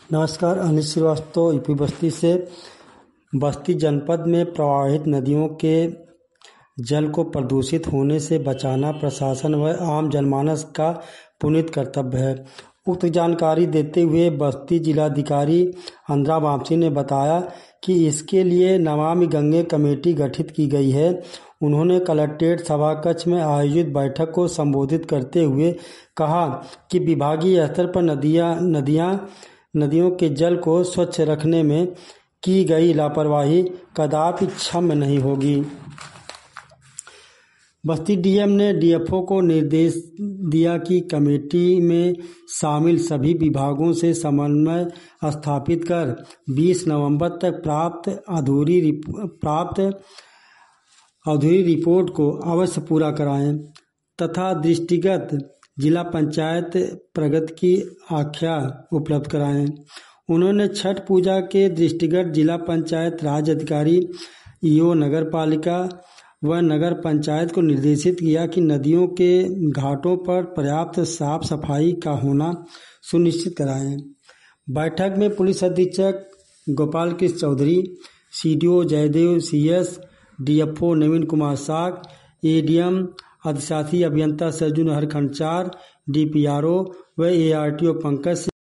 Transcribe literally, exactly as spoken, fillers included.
नमस्कार, अनिल श्रीवास्तव यूपी बस्ती से। बस्ती जनपद में प्रवाहित नदियों के जल को प्रदूषित होने से बचाना प्रशासन व आम जनमानस का पुनीत कर्तव्य है। उक्त जानकारी देते हुए बस्ती जिलाधिकारी अंद्रा वामसी ने बताया कि इसके लिए नमामि गंगे कमेटी गठित की गई है। उन्होंने कलेक्ट्रेट सभाकक्ष में आयोजित बैठक को संबोधित करते हुए कहा कि विभागीय स्तर पर नदियां नदियां नदियों के जल को स्वच्छ रखने में की गई लापरवाही कदापि क्षम्य नहीं होगी। बस्ती डीएम ने डीएफओ को निर्देश दिया कि कमेटी में शामिल सभी विभागों से समन्वय स्थापित कर बीस नवंबर तक प्राप्त अधूरी प्राप्त अधूरी रिपोर्ट को अवश्य पूरा कराएं तथा दृष्टिगत जिला पंचायत प्रगति की आख्या उपलब्ध कराएं। उन्होंने छठ पूजा के दृष्टिगत जिला पंचायत राज अधिकारी, ईओ नगर पालिका व नगर पंचायत को निर्देशित किया कि नदियों के घाटों पर पर्याप्त साफ सफाई का होना सुनिश्चित कराएं। बैठक में पुलिस अधीक्षक Gopal Krishna Chaudhary, CDO Jaidev CS, DFO Naveen Kumar Sag, ADM अधिशासी अभियंता सरजुन हरखंड चार, डीपीआरओ व एआरटीओ पंकज